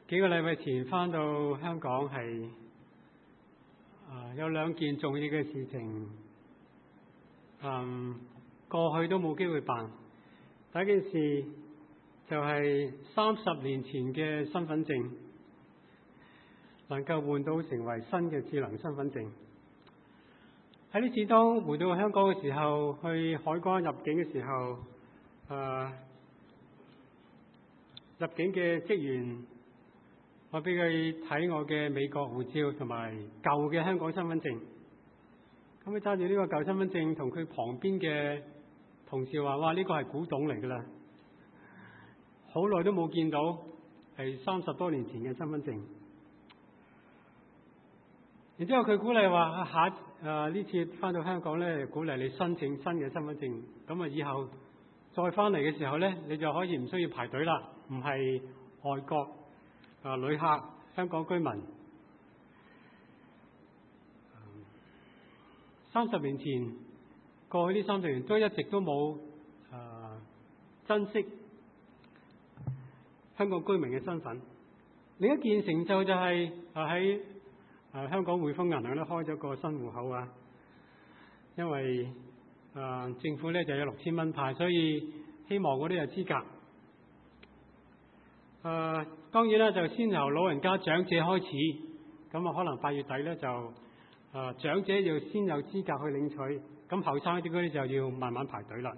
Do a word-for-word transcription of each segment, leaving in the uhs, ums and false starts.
幾個禮拜前返到香港係啊、呃、有兩件重要嘅事情，嗯過去都冇機會辦。第一件事就係三十年前嘅身份證能夠換到成為新嘅智能身份證。喺呢次當回到香港嘅時候，去海關入境嘅時候，啊、呃、入境嘅職員，我俾佢睇我嘅美國護照同埋舊嘅香港身份證。咁佢揸住呢個舊身份證，同佢旁邊嘅同事話：哇，呢個係古董嚟㗎啦！好耐都冇見到，係三十多年前嘅身份證。然之後佢鼓勵話：下啊呢次翻到香港咧，鼓勵你申請新嘅身份證。咁啊，以後再翻嚟嘅時候咧，你就可以唔需要排隊啦，唔係外國啊旅客、香港居民。三十年前，過去呢三十年都一直都冇啊珍惜香港居民嘅身份。另一件成就就係啊喺啊香港匯豐銀行咧開咗個新戶口啊，因為啊政府咧就有六千蚊派，所以希望嗰啲有資格。啊當然啦，就先由老人家長者開始，咁啊可能八月底咧就啊長者要先有資格去領取，咁後生啲嗰啲就要慢慢排隊啦。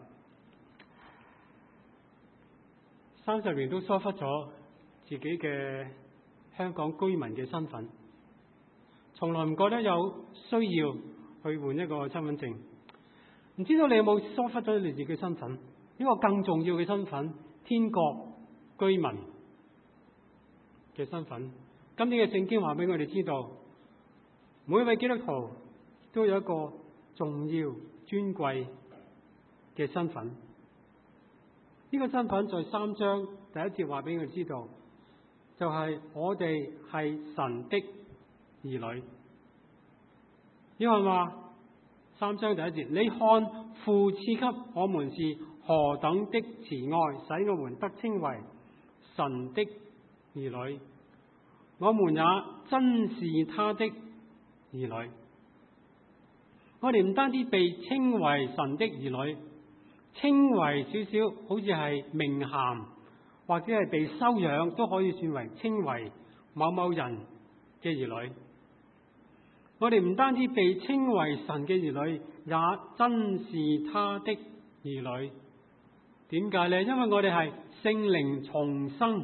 三十年都疏忽咗自己嘅香港居民嘅身份，從來唔覺得有需要去換一個身份證。唔知道你有冇疏忽咗你自己嘅身份？呢個更重要嘅身份，天國居民嘅身份。今天嘅聖經話俾我哋知道，每一位基督徒都有一個重要尊貴嘅身份。呢個身份在三章第一節話俾我哋知道，就係我哋係神的兒女。因為話三章第一節，你看父賜給我們是何等的慈愛，使我們得稱為神的兒女。我們也真是他的兒女。我哋唔單止被稱為神的兒女，稱為少少好似係名銜或者係被收養，都可以算為稱為某某人嘅兒女。我哋唔單止被稱為神嘅兒女，也真是他的兒女。點解呢？因為我哋係聖靈重生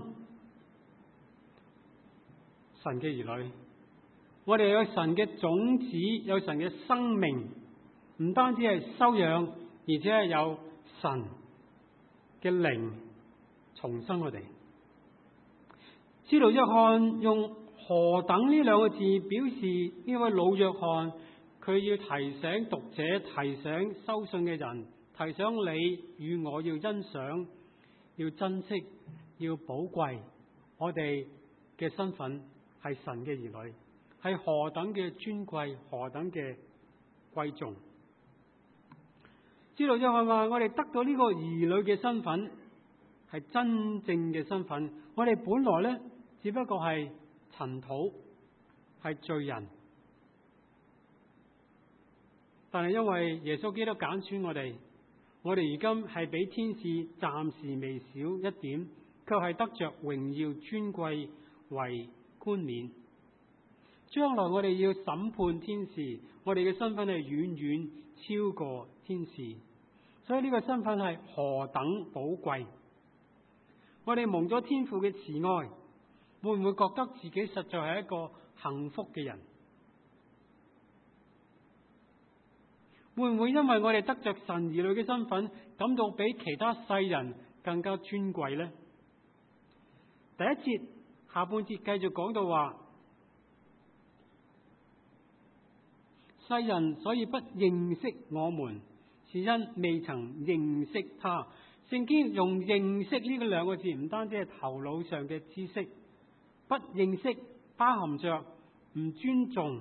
神嘅兒女，我哋有神嘅種子，有神嘅生命，唔單止係收養，而且係有神嘅靈重生我哋。使徒約翰用何等呢兩個字表示呢位老約翰，佢要提醒讀者，提醒收信嘅人，提醒你與我要欣賞，要珍惜，要寶貴我哋嘅身份係神嘅兒女，係何等嘅尊貴，何等嘅貴重。使徒約翰話：我哋得到呢個兒女嘅身份係真正嘅身份。我哋本來呢，只不過係塵土，係罪人，但係因為耶穌基督揀選我哋，我哋而今係比天使暫時微小一點，卻係得着榮耀尊貴為冠冕。將來我哋要審判天使，我哋嘅身份係遠遠超過天使，所以呢個身份係何等寶貴。我哋蒙咗天父嘅慈愛，會唔會覺得自己實在係一個幸福嘅人？會唔會因為我哋得着神兒女嘅身份，感到比其他世人更加尊貴呢？第一節下半節繼續講到話，世人所以不認識我們，是因未曾認識他。聖經用認識呢個兩個字，唔單止係頭腦上嘅知識，不認識包含着唔尊重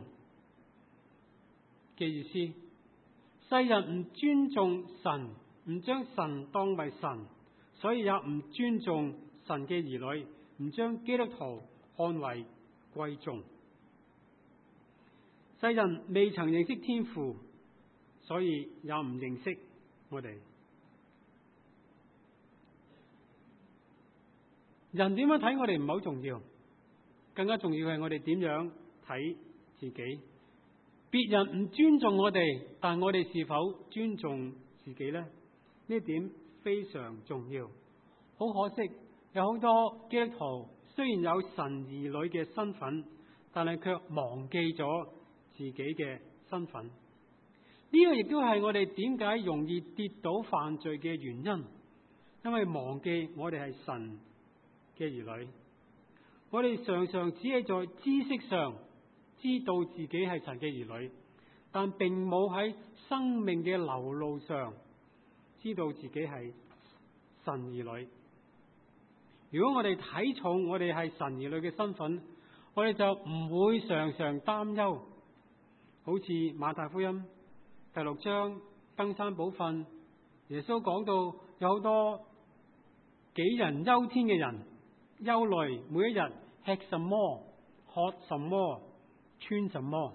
嘅意思。世人唔尊重神，唔將神當為神，所以也唔尊重神嘅兒女，唔將基督徒看為貴重。世人未曾認識天父，所以也唔認識我哋。人點樣睇我哋唔係好重要，更加重要係我哋點樣睇自己。別人唔尊重我哋，但我哋是否尊重自己呢？呢點非常重要。好可惜，有好多基督徒雖然有神兒女嘅身份，但係卻忘記咗自己嘅身份。呢個亦都係我哋點解容易跌倒犯罪嘅原因，因為忘記我哋係神嘅兒女。我哋常常只係在知識上知道自己係神嘅兒女，但並冇喺生命嘅流露上知道自己係神兒女。如果我哋睇重我哋係神兒女嘅身份，我哋就唔會常常擔憂。好似馬太福音第六章登山寶訓，耶穌講到有好多杞人憂天嘅人，憂慮每一日吃什麼、喝什麼、穿什麼。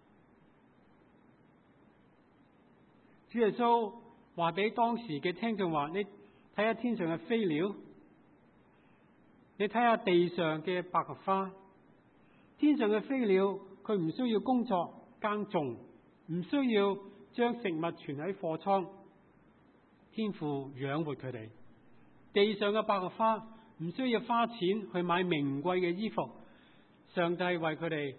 主耶穌話俾當時嘅聽眾話：你睇下天上嘅飛鳥，你睇下地上嘅百合花。天上嘅飛鳥，佢唔需要工作耕種，唔需要將食物存喺貨倉，天父養活佢哋。地上嘅百合花，唔需要花錢去買名貴嘅衣服，上帝為佢哋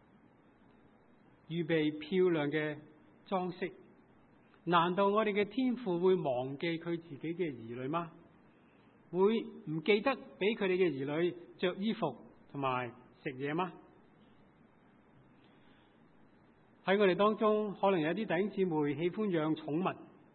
預備漂亮嘅裝飾。難道我哋嘅天父會忘記佢自己嘅兒女嗎？會唔記得俾佢哋嘅兒女着衣服同埋食嘢嗎？喺我哋當中，可能有啲弟兄姊妹喜歡養寵物。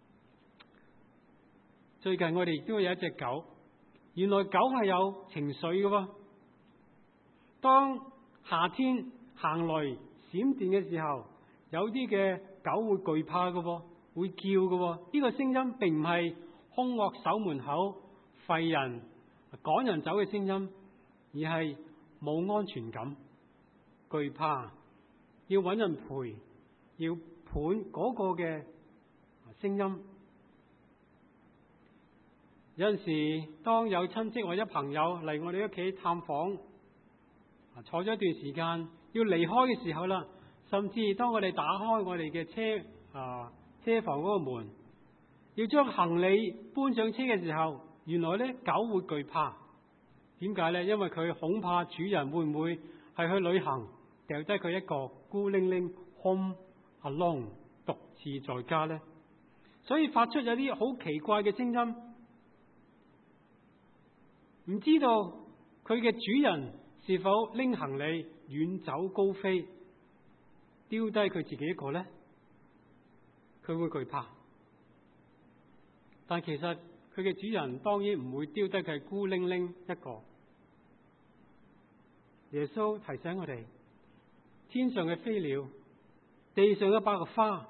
最近我哋亦都有一隻狗，原來狗係有情緒嘅喎。當夏天行雷閃電嘅時候，有啲嘅狗會懼怕嘅喎，會叫嘅喎。呢個聲音並唔係兇惡守門口、吠人、趕人走嘅聲音，而係冇安全感、懼怕，要揾人陪，要伴嗰個嘅聲音。有陣時，當有親戚或者朋友嚟我哋屋企探訪，坐咗一段時間要離開嘅時候啦，甚至當我哋打開我哋嘅車啊車房嗰個門，要將行李搬上車嘅時候，原來咧狗會懼怕。點解咧？因為佢恐怕主人會唔會係去旅行，掉低佢一個孤零零 home alone 獨自在家咧，所以發出有啲好奇怪嘅聲音。唔知道佢嘅主人是否拎行李遠走高飛，丟低佢自己一個呢？佢會懼怕。但其實佢嘅主人當然唔會丟低佢孤零零一個。耶穌提醒我哋，天上嘅飛鳥，地上嘅百合花，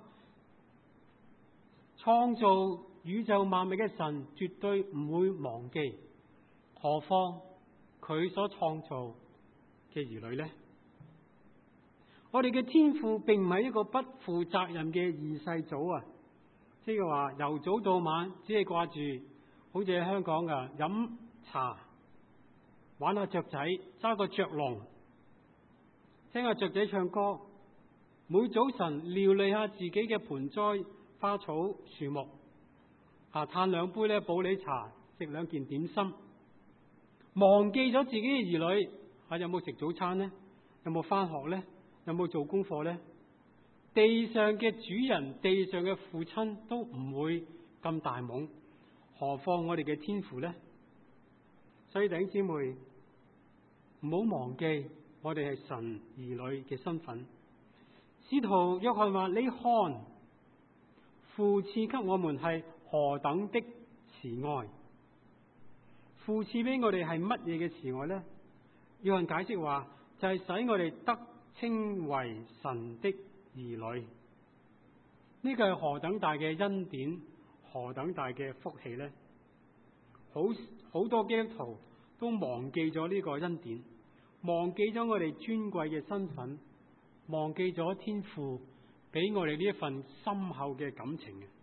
創造宇宙萬物嘅神絕對唔會忘記。何況佢所創造嘅兒女呢？我哋嘅天父並唔係一個不負責任嘅二世祖啊！即係話由早到晚只係掛住，好似喺香港噶飲茶、玩下雀仔、揸個雀籠、聽下雀仔唱歌，每早晨料理下自己嘅盆栽、花草、樹木，啊嘆兩杯咧普洱茶，食兩件點心。忘記咗自己嘅兒女，啊有冇食早餐呢？有冇返學呢？有冇做功課呢？地上嘅主人、地上嘅父親都唔會咁大懵，何況我哋嘅天父呢？所以弟兄姊妹，唔好忘記我哋係神兒女嘅身份。使徒約翰話：你看，父賜給我們係何等的慈愛。父賜俾我哋係乜嘢嘅慈愛呢？約翰解釋話，就係、是、使我哋得稱為神的兒女。呢個係何等大嘅恩典，何等大嘅福氣呢？好好多基督徒都忘記咗呢個恩典， 忘記咗我哋尊貴嘅身份，忘記咗天父俾我哋呢一份深厚嘅感情嘅。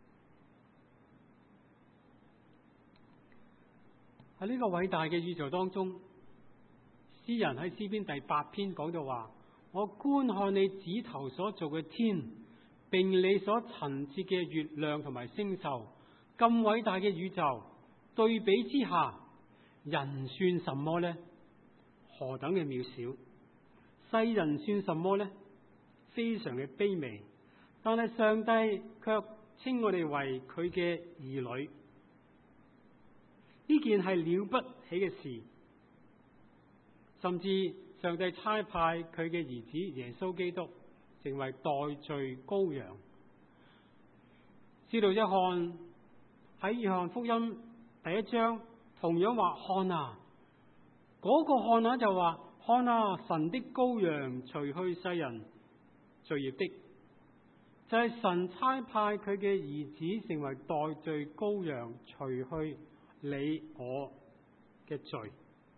喺呢個偉大嘅宇宙當中，詩人喺詩篇第八篇講到話：我觀看你指頭所造嘅天，並你所陳設嘅月亮同埋星宿，咁偉大嘅宇宙，對比之下，人算什麼呢？何等嘅渺小！世人算什麼呢？非常嘅卑微。但係上帝卻稱我哋為佢嘅兒女，呢件係了不起嘅事。甚至上帝差派佢嘅兒子耶穌基督成為代罪羔羊。使徒約翰喺約翰福音第一章同樣話：看啊！嗰、那個看啊就話：看啊！神的羔羊，除去世人罪孽的，就係、是、神差派佢嘅兒子成為代罪羔羊，除去你我嘅罪。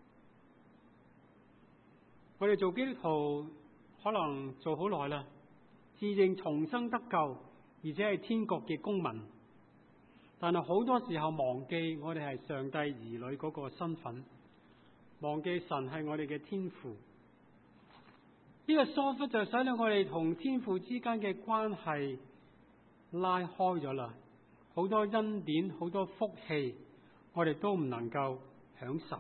我哋做基督徒可能做好耐啦，自認重生得救，而且係天國嘅公民，但係好多時候忘記我哋係上帝兒女嗰個身份，忘記神係我哋嘅天父。呢、這個疏忽就使到我哋同天父之間嘅關係拉開咗啦，好多恩典，好多福氣，我哋都唔能夠享受。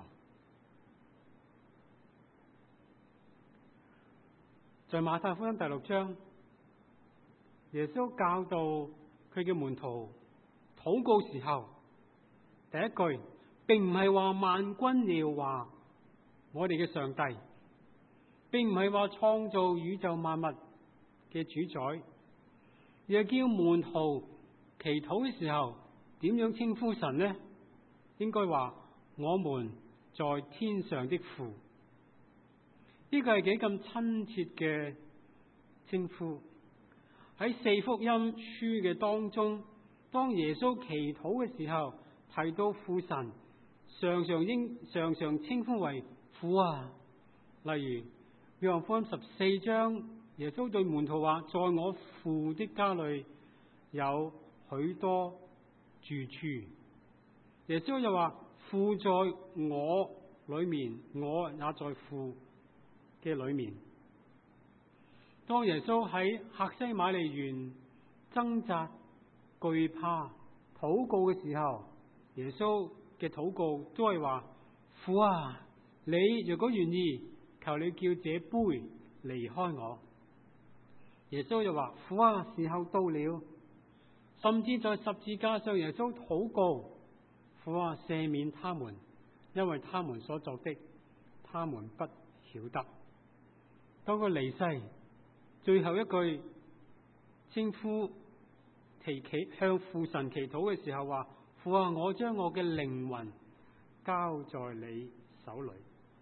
在馬太福音第六章，耶穌教導佢嘅門徒禱告時候，第一句並唔係話萬軍耶和華我哋嘅上帝，並唔係話創造宇宙萬物嘅主宰，而係叫門徒祈禱嘅時候點樣稱呼神呢？應該話我們在天上的父。呢個係幾咁親切嘅稱呼。喺四福音書嘅當中，當耶穌祈禱嘅時候，提到父神，常常應常常稱呼為父啊。例如約翰福音十四章，耶穌對門徒話：在我父的家裏有許多住處。耶穌又話：父在我裏面，我也在父嘅裏面。當耶穌喺客西馬尼園掙扎、懼怕、禱告嘅時候，耶穌嘅禱告都係話：父啊，你如果願意，求你叫這杯離開我。耶穌又話：父啊，時候到了。甚至在十字架上，耶穌禱告：父啊，赦免他們，因為他們所作的，他們不曉得。當佢離世，最後一句稱呼祈祈向父神祈禱嘅時候話：父啊，我將我嘅靈魂交在你手裏。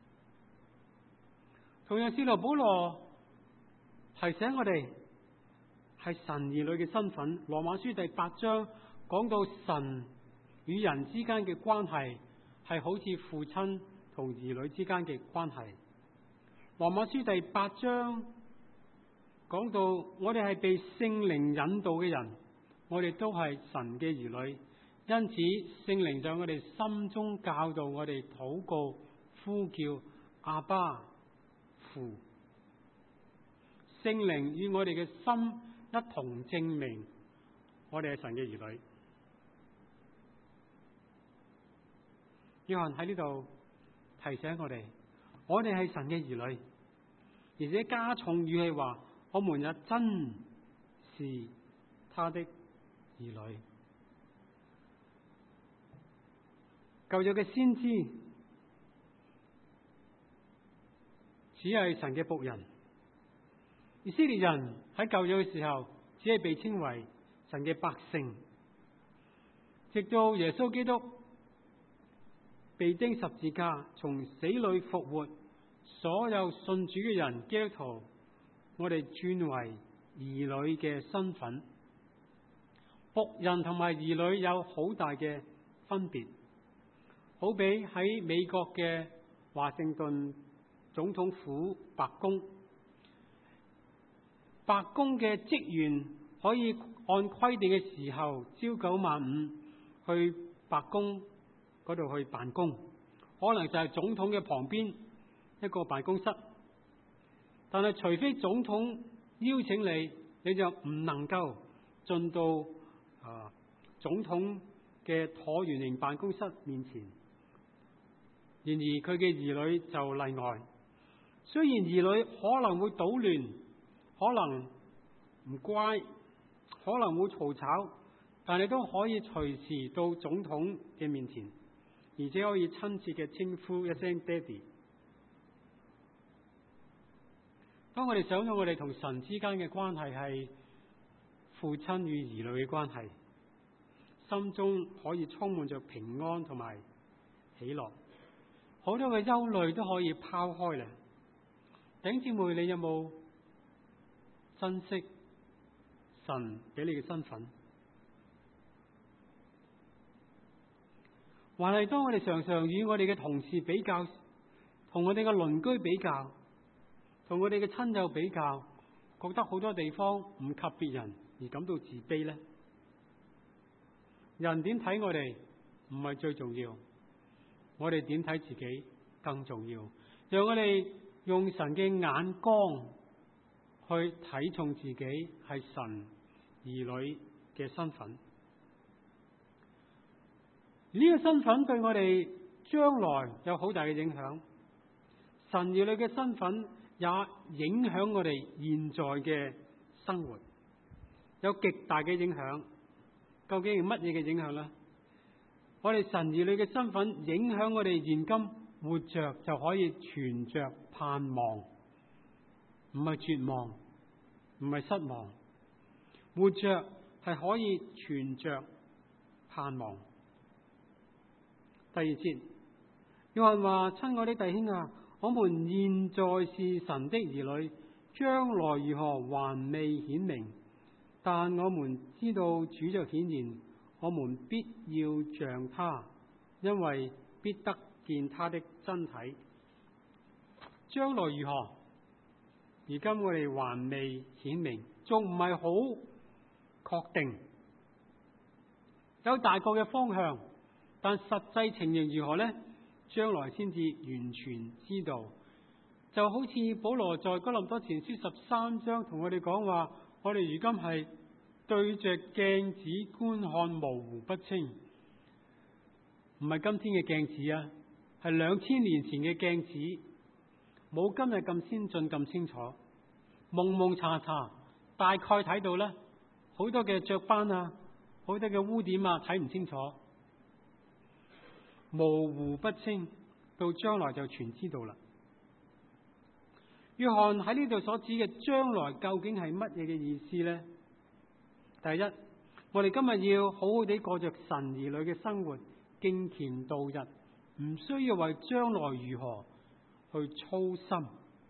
同樣，使徒保羅提醒我哋係神兒女嘅身份。羅馬書第八章講到神與人之間嘅關係係好似父親同兒女之間嘅關係。羅馬書第八章講到我哋係被聖靈引導嘅人，我哋都係神嘅兒女，因此聖靈在我哋心中教導我哋禱告、呼叫阿爸父。聖靈與我哋嘅心一同證明我哋係神嘅兒女。約翰喺呢度提醒我哋，我哋係神嘅兒女，而且加重語氣話，我們也真是他的兒女。舊約嘅先知只係神嘅僕人，以色列人喺舊約嘅時候只係被稱為神嘅百姓，直到耶穌基督被釘十字架，從死裏復活，所有信主嘅人基督徒，我哋轉為兒女嘅身份。僕人同埋兒女有好大嘅分別，好比喺美國嘅華盛頓總統府白宮，白宮嘅職員可以按規定嘅時候朝九晚五去白宮嗰度去辦公，可能就係總統嘅旁邊一個辦公室。但係除非總統邀請你，你就唔能夠進到啊總統嘅橢圓形辦公室面前。然而佢嘅兒女就例外。雖然兒女可能會搗亂，可能唔乖，可能會嘈吵，但係都可以隨時到總統嘅面前，而且可以親切嘅稱呼一聲爹哋。當我哋想到我哋同神之間嘅關係係父親與兒女嘅關係，心中可以充滿着平安同埋喜樂，好多嘅憂慮都可以拋開啦。弟兄姊妹，你有冇珍惜神俾你嘅身份？還係當我哋常常與我哋嘅同事比較，同我哋嘅鄰居比較，同我哋嘅親友比較，覺得好多地方唔及別人而感到自卑呢？人點睇我哋唔係最重要，我哋點睇自己更重要。讓我哋用神嘅眼光去睇重自己係神兒女嘅身份。呢個身份對我哋將來有好大嘅影響。神兒女嘅身份也影響我哋現在嘅生活，有極大嘅影響。究竟係乜嘢嘅影響呢？我哋神兒女嘅身份影響我哋現今活着就可以存着盼望，唔係絕望，唔係失望。活着係可以存着盼望。第二節，約翰話：親愛的弟兄啊，我們現在是神的兒女，將來如何還未顯明，但我們知道主就顯現，我們必要像他，因為必得見他的真體。將來如何？而今我哋還未顯明，仲唔係好確定，有大概嘅方向，但實際情形如何呢？將來先至完全知道。就好似保羅在哥林多前書十三章同我哋講話，我哋如今係對着鏡子觀看，模糊不清。唔係今天嘅鏡子啊，係兩千年前嘅鏡子，冇今日咁先進咁清楚，蒙蒙查查，大概睇到啦，好多嘅雀斑啊，好多嘅污點啊，睇唔清楚，模糊不清，到將來就全知道啦。約翰喺呢度所指嘅將來究竟係乜嘢嘅意思呢？第一，我哋今日要好好地過着神兒女嘅生活，敬虔度日，唔需要為將來如何去操心。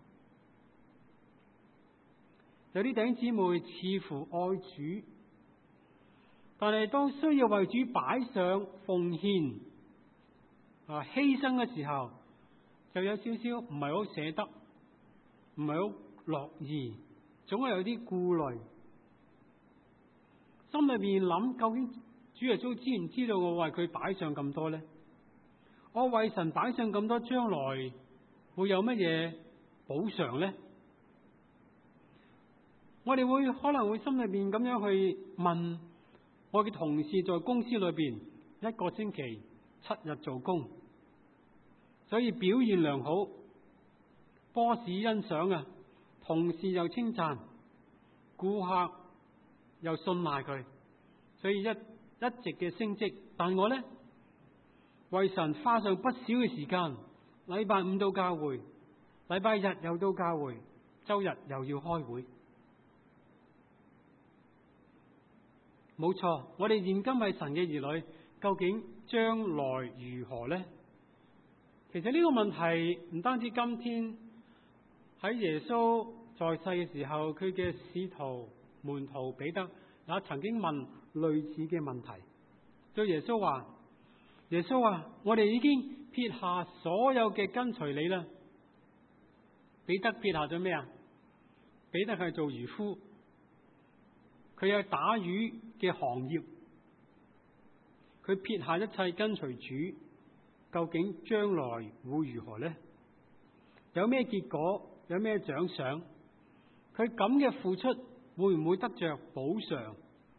有啲弟兄姊妹似乎愛主，但係當需要為主擺上奉獻啊犧牲嘅時候，就有少少唔係好捨得，唔係好樂意，總係有啲顧慮，心裏邊諗，究竟主耶穌知唔知道我為佢擺上咁多呢？我為神擺上咁多，將來會有乜嘢補償呢？我哋會可能會心裏邊咁樣去問我嘅同事，在公司裏邊一個星期七日做工，所以表現良好，boss 欣賞啊，同事又稱讚，顧客又信賴佢，所以一一直嘅升職。但我呢，為神花上不少嘅時間，禮拜五到教會，禮拜日又到教會，周日又要開會。冇錯，我哋現今係神嘅兒女，究竟將來如何呢？其實呢個問題唔單止今天喺耶穌在世嘅時候，佢嘅使徒門徒彼得也曾經問類似嘅問題。對耶穌話：耶穌啊，我哋已經撇下所有嘅跟隨你啦， 彼得撇下咗咩啊？彼得係做漁夫，佢有打魚嘅行業，佢撇下一切跟隨主，究竟將來會如何呢？有咩結果？有咩獎賞？佢咁嘅付出會唔會得着補償？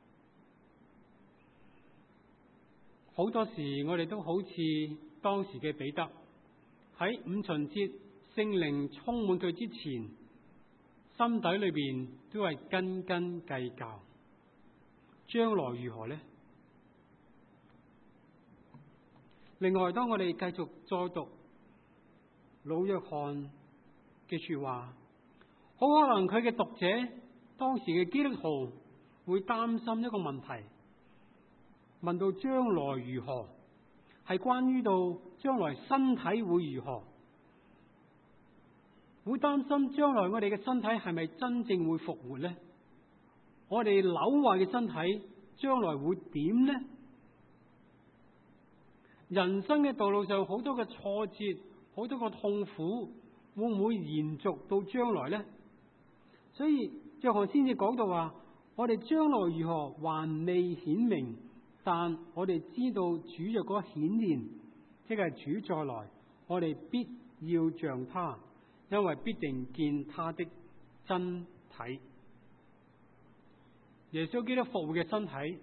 好多時我哋都好似當時嘅彼得，喺五旬節聖靈充滿佢之前，心底裏邊都係斤斤計較，將來如何呢？另外，當我哋繼續再讀老約翰嘅說話，好可能佢嘅讀者，當時嘅基督徒會擔心一個問題，問到將來如何，係關於到將來身體會如何，會擔心將來我哋嘅身體係咪真正會復活呢？我哋朽壞嘅身體將來會點呢？人生嘅道路上好多嘅挫折，好多個痛苦，會唔會延續到將來呢？所以約翰先至講到話，我哋將來如何還未顯明，但我哋知道主若果顯現，即係主再來，我哋必要像他，因為必定見他的真體。耶穌基督復活嘅身體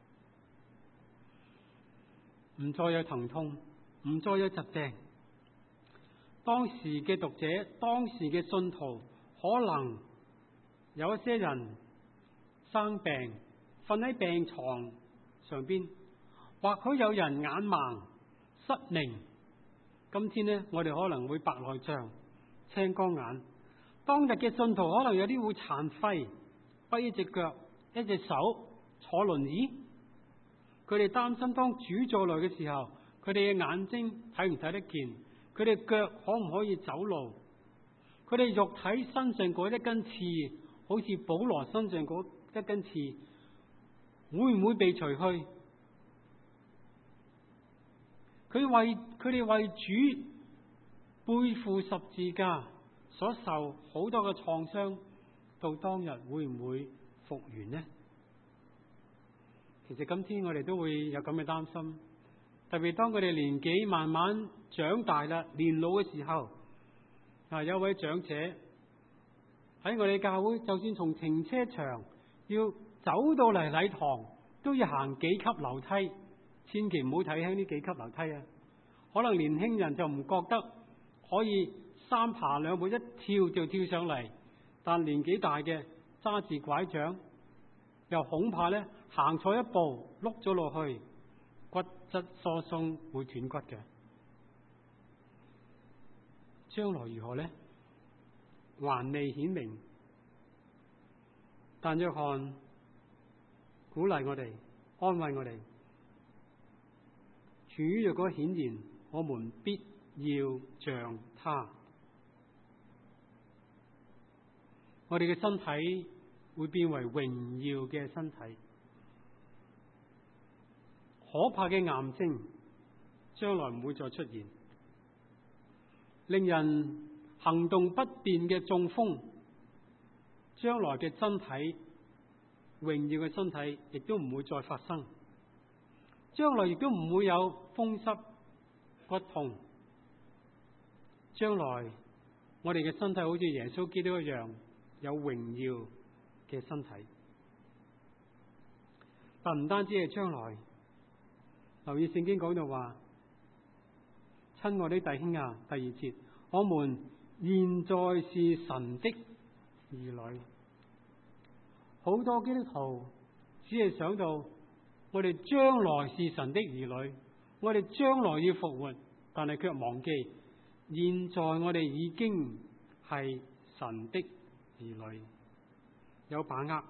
唔再有疼痛，唔再有疾病。當時嘅讀者，當時嘅信徒，可能有一些人生病，瞓喺病床上邊，或許有人眼盲失明。今天呢，我哋可能會白內障、青光眼。當日嘅信徒可能有啲會殘廢，跛一隻腳、一隻手，坐輪椅。佢哋擔心當主再來嘅時候，佢哋嘅眼睛睇唔睇得見？佢哋腳可唔可以走路？佢哋肉體身上嗰一根刺，好似保羅身上嗰一根刺，會唔會被除去？佢為佢哋為主背負十字架所受好多嘅創傷，到當日會唔會復原呢？其實今天我哋都會有咁嘅擔心，特別當佢哋年紀慢慢長大啦、年老嘅時候，啊，有位長者喺我哋教會，就算從停車場要走到嚟禮堂，都要行幾級樓梯，千祈唔好睇輕呢幾級樓梯啊！可能年輕人就唔覺得可以三爬兩步一跳就跳上嚟，但年紀大嘅揸住拐杖，又恐怕咧行錯一步碌咗落去，骨質疏鬆會斷骨嘅。將來如何呢？還未顯明，但約翰鼓勵我哋，安慰我哋，主若果顯現，我們必要像他。我哋嘅身體會變為榮耀嘅身體，可怕嘅癌症將來唔會再出現，令人行動不便嘅中風，將來嘅身體榮耀嘅身體亦都唔會再發生，將來亦都唔會有風濕骨痛，將來我哋嘅身體好似耶穌基督一樣有榮耀嘅身體。但唔單止係將來，留意聖經講到話，親愛的弟兄啊，第二節，我們現在是神的兒女。好多基督徒只係想到我哋將來是神的兒女，我哋將來要復活，但係卻忘記現在我哋已經係神的兒女，有把握。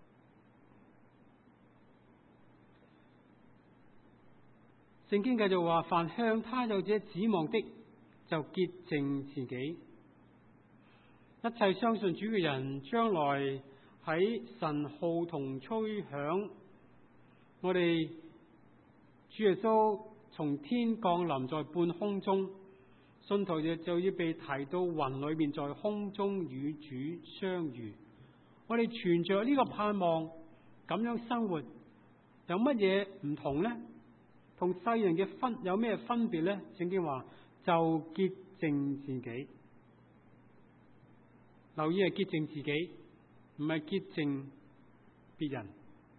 聖經繼續話，凡向他有這指望的，就潔淨自己。一切相信主嘅人，將來喺神號筒吹響，我哋主耶穌從天降臨在半空中， 信徒就就要被提到雲裏面，在空中與主相遇。我哋存着呢個盼望，咁樣生活有乜嘢唔同呢？同世人嘅分有咩分別呢？聖經話就潔淨自己，留意係潔淨自己，唔係潔淨別人。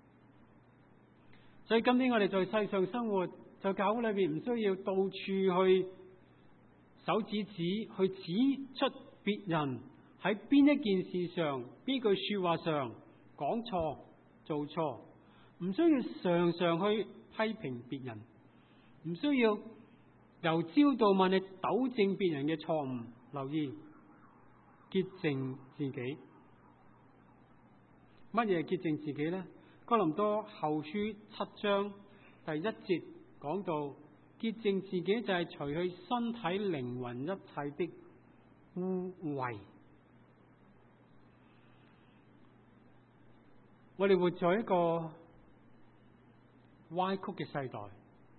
所以今天我哋在世上生活，在教會裏邊唔需要到處去手指指去指出別人喺邊一件事上、邊句說話上講錯、做錯，唔需要常常去批評別人，唔需要由朝到晚去糾正別人嘅錯誤。留意潔淨自己。乜嘢係潔淨自己呢？哥林多後書七章第一節講到，潔淨自己就係除去身體靈魂一切的污穢。我哋活在一個歪曲嘅世代，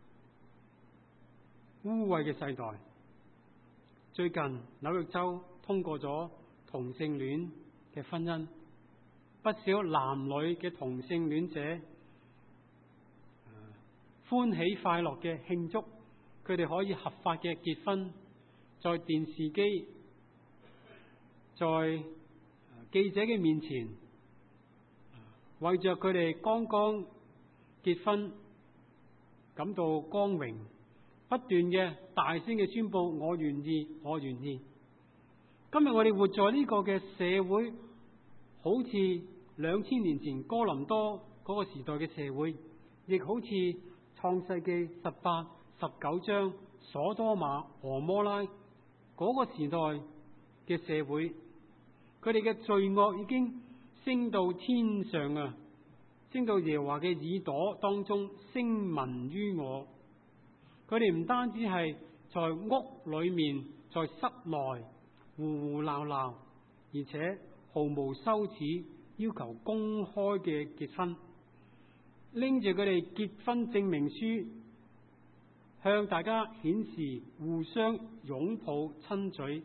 污穢嘅世代。最近紐約州通過咗同性戀嘅婚姻，不少男女嘅同性戀者歡喜快樂嘅慶祝佢哋可以合法嘅結婚，在電視機、在記者嘅面前，為着佢哋剛剛結婚感到光榮，不斷嘅大聲嘅宣布我願意，我願意。今日我哋活在呢個嘅社會，好似兩千年前哥林多嗰個時代嘅社會，亦好似創世記十八、十九章所多瑪、俄摩拉嗰個時代嘅社會，佢哋嘅罪惡已經升到天上啊，升到耶和華嘅耳朵當中，聲聞於我。佢哋唔單止係在屋裏面，在室內胡胡鬧鬧，而且毫無羞恥，要求公開嘅結婚，拎住佢哋結婚證明書，向大家顯示互相擁抱親嘴。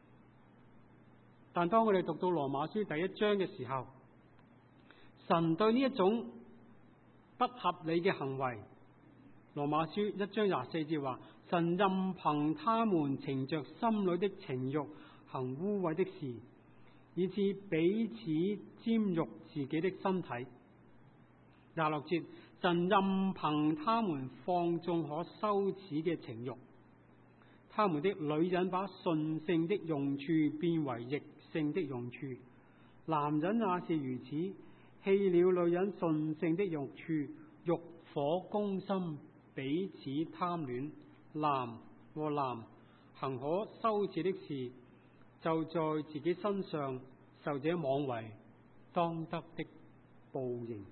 但當我哋讀到羅馬書第一章嘅時候，神對呢一種不合理嘅行為，羅馬書一章廿四節話，神任憑他們逞着心裏的情慾行污穢的事，以致彼此玷辱自己的身體。廿六節，神任憑他們放縱可羞恥嘅情慾，他們的女人把順性的用處變為逆性的用處，男人也是如此，棄了女人順性的用處，欲火攻心，彼此貪戀，男和男行可羞恥的事，就在自己身上受這妄為當得的報應。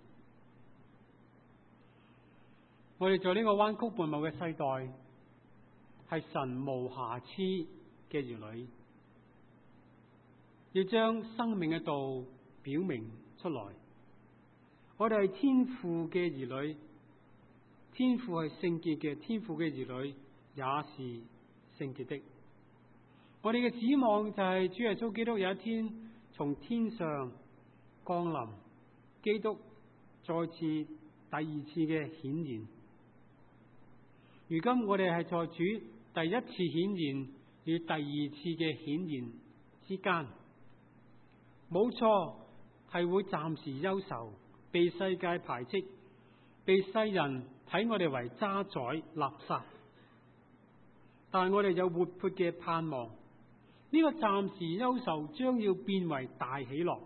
我哋在呢個彎曲悖謬嘅世代，係神無瑕疵嘅兒女，要將生命嘅道表明出來。我哋係天父嘅兒女，天父係聖潔嘅，天父嘅兒女也是聖潔的。我哋嘅指望就係主耶穌基督有一天從天上降臨，基督再次第二次嘅顯現。如今我哋係在主第一次顯現與第二次嘅顯現之間，冇錯，係會暫時憂愁，被世界排斥，被世人睇我哋為渣滓垃圾。但係我哋有活潑嘅盼望，呢個暫時憂愁將要變為大喜樂。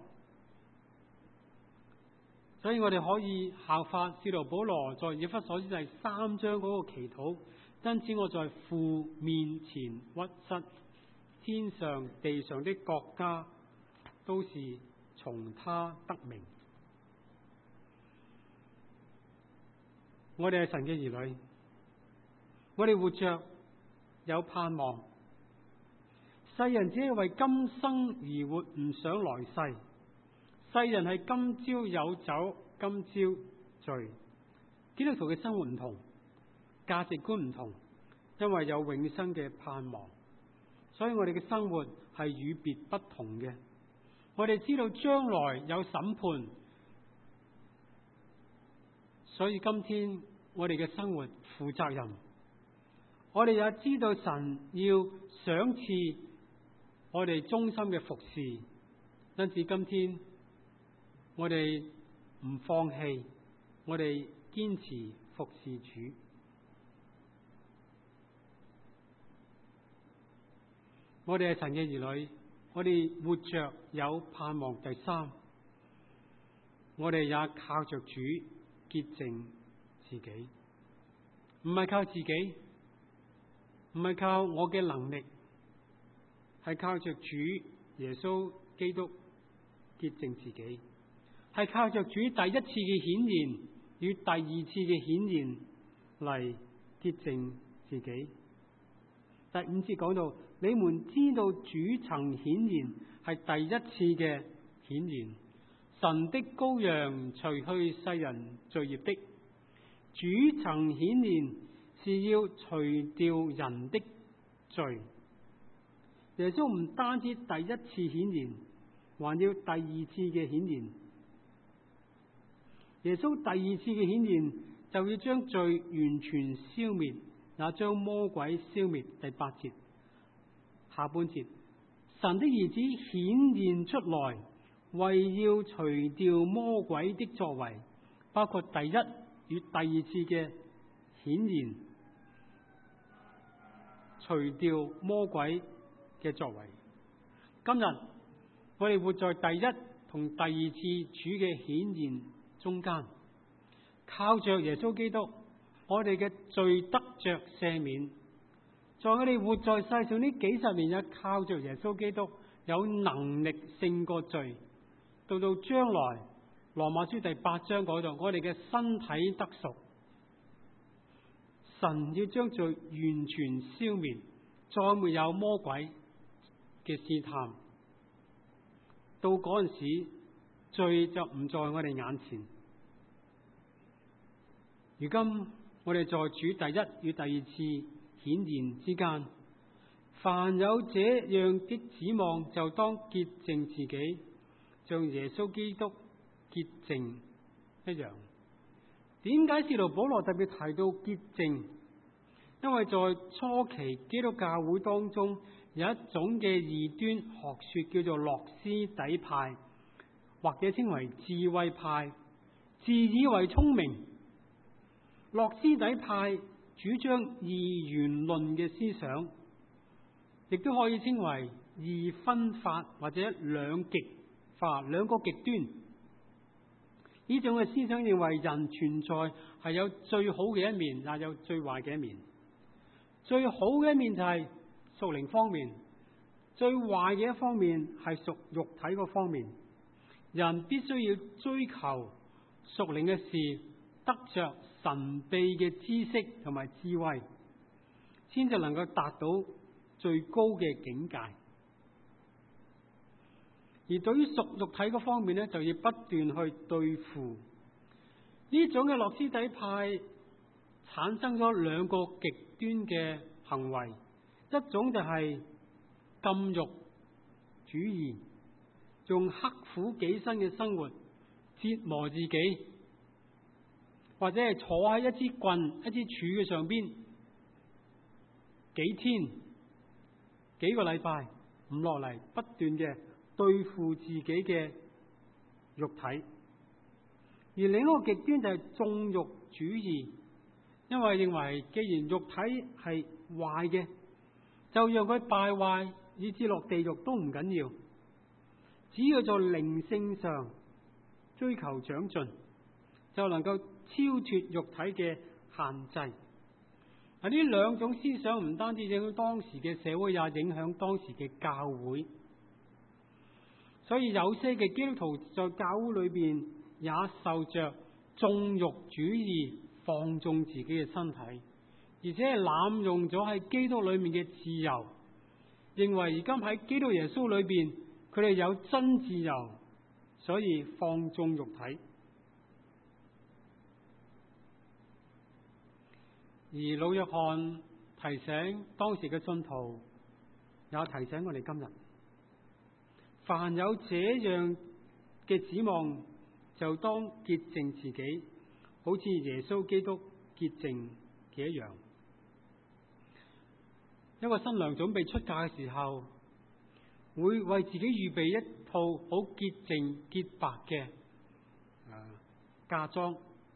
所以我哋可以效法使徒保羅在以弗所書第三章嗰個祈禱，因此我在父面前屈膝，天上地上的國家都是從他得名。我哋係神嘅兒女，我哋活着有盼望。世人只係為今生而活，唔想來世。世人係今朝有酒今朝醉。基督徒嘅生活唔同，價值觀唔同，因為有永生嘅盼望。 所以我哋嘅生活係與別不同嘅。我哋知道將來有審判，所以今天我哋嘅生活負責任。我哋也知道神要賞賜我哋忠心嘅服侍，因此今天我哋唔放棄，我哋堅持服侍主。我哋係神嘅兒女，我哋活着有盼望。第三，我哋也靠着主潔淨自己，唔係靠自己，唔係靠我嘅能力，係靠着主耶穌基督潔淨自己，係靠着主第一次嘅顯現與第二次嘅顯現嚟潔淨自己。第五節講到，你們知道主曾顯現，係第一次嘅顯現，神的羔羊除去世人罪孽的。主曾顯現是要除掉人的罪。耶穌唔單止第一次顯現，還要第二次嘅顯現。耶穌第二次嘅顯現就要將罪完全消滅，也將魔鬼消滅。第八節下半節，神的兒子顯現出來，為要除掉魔鬼的作為，包括第一與第二次嘅顯現，除掉魔鬼嘅作為。今日我哋活在第一同第二次主嘅顯現中間，靠着耶穌基督，我哋嘅罪得着赦免。在我哋活在世上呢幾十年，也靠着耶穌基督有能力勝過罪。到到將來羅馬書第八章嗰度，我哋嘅身體得贖，神要將罪完全消滅，再沒有魔鬼嘅試探。到嗰陣時，罪就唔在我哋眼前。如今我哋在主第一與第二次顯現之間，凡有這樣的指望，就當潔淨自己，像耶穌基督潔淨一樣。點解使徒保羅特別提到潔淨？因為在初期基督教會當中，有一種嘅異端學說叫做諾斯底派，或者稱為智慧派，自以為聰明。諾斯底派主張二元論嘅思想，亦都可以稱為二分法或者兩極化，兩個極端。呢種嘅思想認為人存在係有最好嘅一面，也有最壞嘅一面。最好嘅一面就係屬靈方面，最壞嘅一方面係屬肉體嗰方面。人必須要追求屬靈嘅事，得着神秘嘅知識同埋智慧，先至能夠達到最高嘅境界。而對於屬肉體嗰方面呢，就要不斷去對付呢種嘅諾斯底派，產生咗兩個極端嘅行為。一種就係禁欲主義，用刻苦己身嘅生活折磨自己，或者係坐喺一支棍、一支柱嘅上邊幾天、幾個禮拜唔落嚟，不斷嘅對付自己嘅肉體。而另一個極端就係縱欲主義，因為認為既然肉體係壞嘅，就讓佢敗壞，以至落地獄都唔緊要，只要在靈性上追求長進，就能夠超脫肉體嘅限制。啊，呢兩種思想唔單止影響當時嘅社會，也影響當時嘅教會。所以有些嘅基督徒在教會裏邊也受着縱欲主義放縱自己嘅身體，而且係濫用咗喺基督裏面嘅自由，認為而家喺基督耶穌裏邊佢哋有真自由，所以放縱肉體。而老約翰提醒當時嘅信徒也提醒我哋今日，凡有這樣嘅指望，就當潔淨自己，好似耶穌基督潔淨嘅一樣。一個新娘準備出嫁嘅時候，會為自己預備一套好潔淨潔白嘅嫁妝。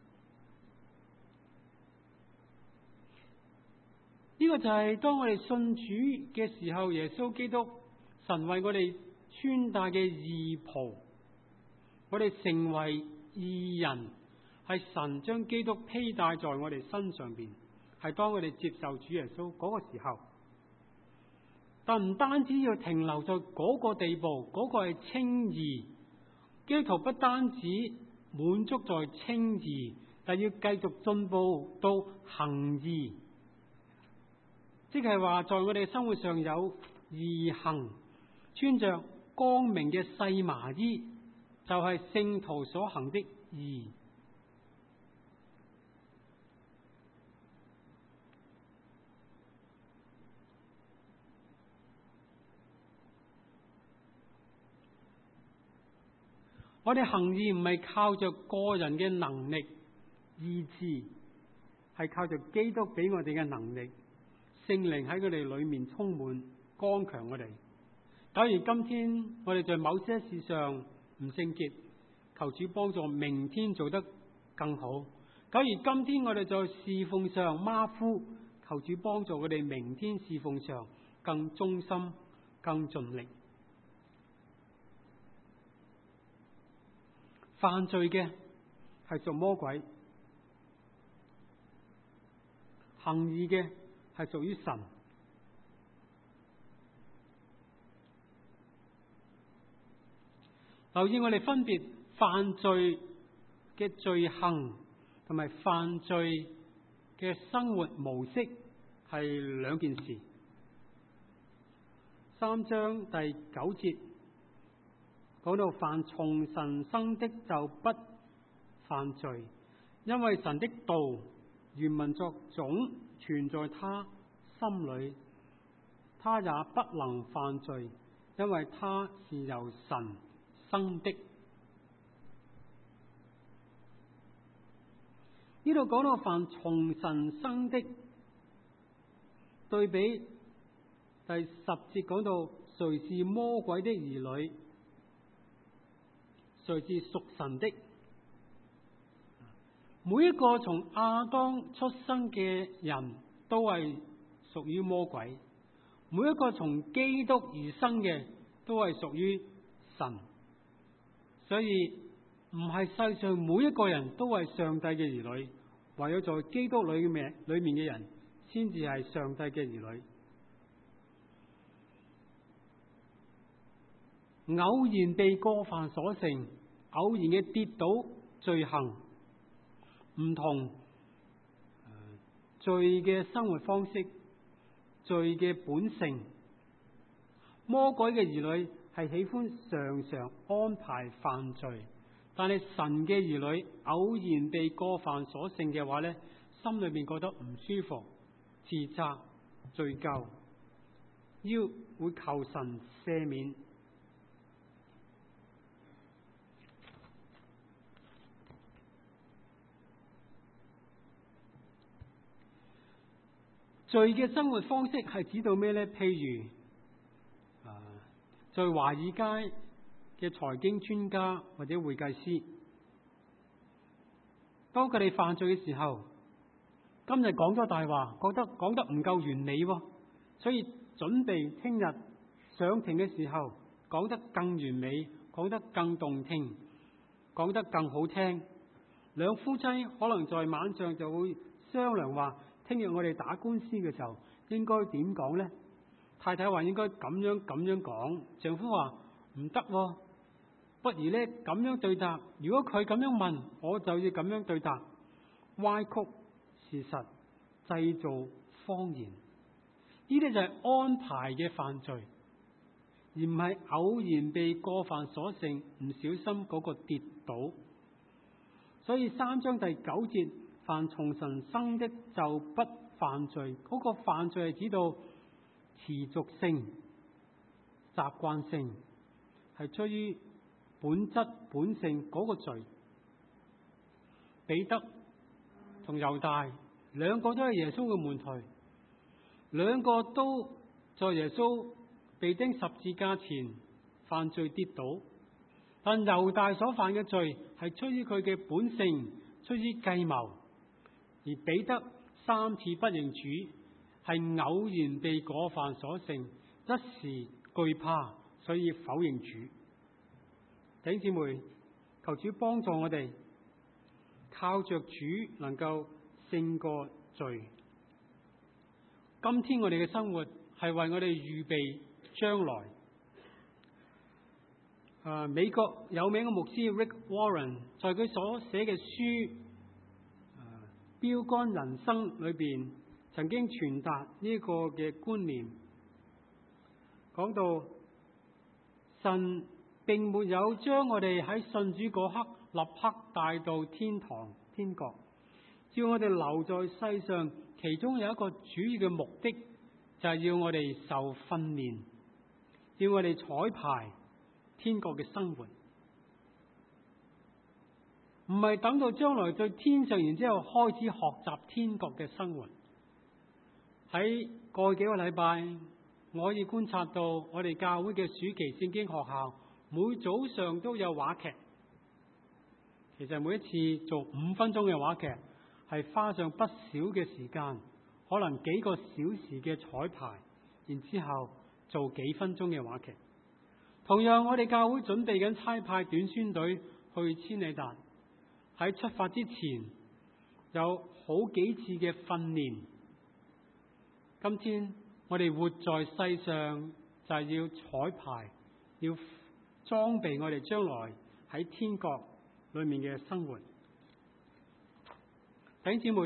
呢個就係當我哋信主嘅時候，耶穌基督神為我哋穿戴嘅義袍，我哋成為義人，係神將基督披戴在我哋身上邊，係當我哋接受主耶穌嗰個時候。但唔單止要停留在嗰個地步，嗰、嗰個係稱義。基督徒不單止滿足在稱義，但要繼續進步到行義，即係話在我哋生活上有義行，穿着光明嘅細麻衣，就係、是、聖徒所行的義。我哋行義唔係靠着個人嘅能力意志，係靠着基督俾我哋嘅能力，聖靈喺佢哋裏面充滿，剛強我哋。假如今天我哋在某些事上唔聖潔，求主幫助明天做得更好。假如今天我哋在侍奉上馬虎，求主幫助我哋明天侍奉上更忠心、更盡力。犯罪嘅係屬魔鬼，行義嘅係屬於神。留意我哋分別犯罪嘅罪行同埋犯罪嘅生活模式係兩件事。三章第九節講到，凡從神生的就不犯罪，因為神的道原文作種存在他心裏，他也不能犯罪，因為他是由神生的。呢度講到凡從神生的，對比第十節講到誰是魔鬼的兒女，誰是屬神的。每一個從亞當出生嘅人都係屬於魔鬼，每一個從基督而生嘅都係屬於神。所以唔係世上每一個人都係上帝嘅兒女，唯有在基督裏面裏面嘅人先至係上帝嘅兒女。偶然被過犯所成，偶然嘅跌倒罪行，唔同、呃、罪嘅生活方式，罪嘅本性。魔鬼嘅兒女係喜歡常常安排犯罪，但係神嘅兒女偶然被過犯所勝嘅話呢，心裏面覺得唔舒服，自責罪疚，要會求神赦免。罪嘅生活方式係指到咩呢？譬如啊，在華爾街嘅財經專家或者會計師，當佢哋犯罪嘅時候，今日講咗大話，覺得講得唔夠完美，所以準備聽日上庭嘅時候講得更完美，講得更動聽，講得更好聽。兩夫妻可能在晚上就會商量話，聽日我哋打官司嘅時候應該點講呢？太太話應該咁樣咁樣講，丈夫話唔得，不如呢咁樣對答。如果佢咁樣問，我就要咁樣對答，歪曲事實，製造謊言。呢啲就係安排嘅犯罪，而唔係偶然被過犯所勝，唔小心嗰個跌倒。所以三章第九節，凡從神生的就不犯罪，嗰、那個犯罪係指到持續性， 習慣性，係出於本質本性嗰個罪。彼得同猶大兩個都係耶穌嘅門徒，兩個都在耶穌被釘十字架前犯罪跌倒，但猶大所犯嘅罪係出於佢嘅本性，出於計謀；而彼得三次不認主，係偶然被過犯所勝，一時懼怕，所以否認主。弟兄姊妹，求主幫助我哋，靠着主能夠勝過罪。今天我哋嘅生活係為我哋預備將來。啊，美國有名嘅牧師 Rick Warren 在佢所寫嘅書啊《標杆人生》裏邊，曾經傳達呢個嘅觀念，講到神並沒有將我哋喺信主嗰刻立刻帶到天堂天國，要我哋留在世上，其中有一個主要嘅目的，就係要我哋受訓練，要我哋彩排天國嘅生活，唔係等到將來對天上，然之後開始學習天國嘅生活。喺過去幾個禮拜，我可以觀察到我哋教會嘅暑期聖經學校，每早上都有話劇。其實每一次做五分鐘嘅話劇，係花上不少嘅時間，可能幾個小時嘅彩排，然之後做幾分鐘嘅話劇。同樣，我哋教會準備緊差派短宣隊去千里達，喺出發之前有好幾次嘅訓練。今天我哋活在世上，就係要彩排，要裝備我哋將來喺天國裏面嘅生活。弟兄姊妹，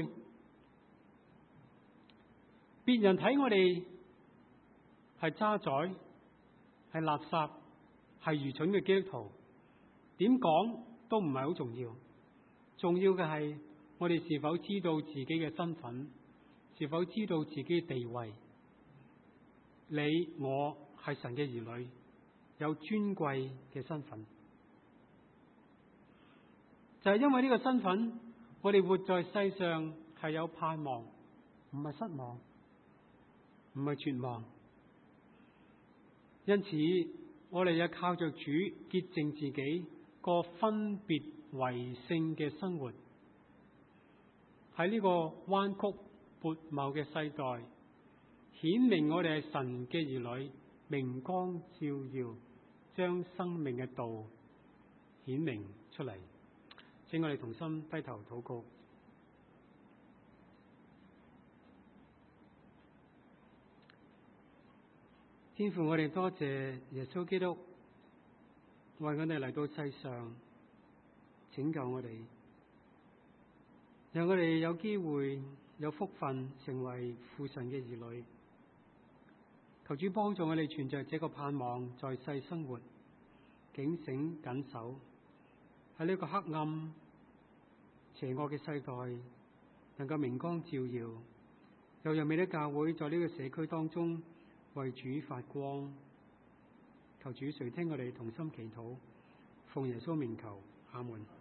別人睇我哋係渣滓，係垃圾，係愚蠢嘅基督徒，點講都唔係好重要。重要嘅係我哋是否知道自己嘅身份，是否知道自己嘅地位。你我係神嘅兒女，有尊貴嘅身份。就係因為呢個身份，我哋活在世上係有盼望，唔係失望，唔係絕望。因此，我哋要靠着主潔淨自己，過分別為聖嘅生活。喺呢個彎曲悖謬嘅世代，顯明我哋係神嘅兒女，明光照耀，將生命嘅道顯明出嚟。請我哋同心低頭禱告。天父，我哋多謝耶穌基督為我哋嚟到世上拯救我哋，讓我哋有機會有福分成為父神嘅兒女。求主幫助我哋存着這個盼望，在世生活，警醒謹守，喺呢個黑暗邪惡嘅世代能夠明光照耀，又讓美的教會在呢個社區當中為主發光。求主垂聽我哋同心祈禱，奉耶穌名求，阿門。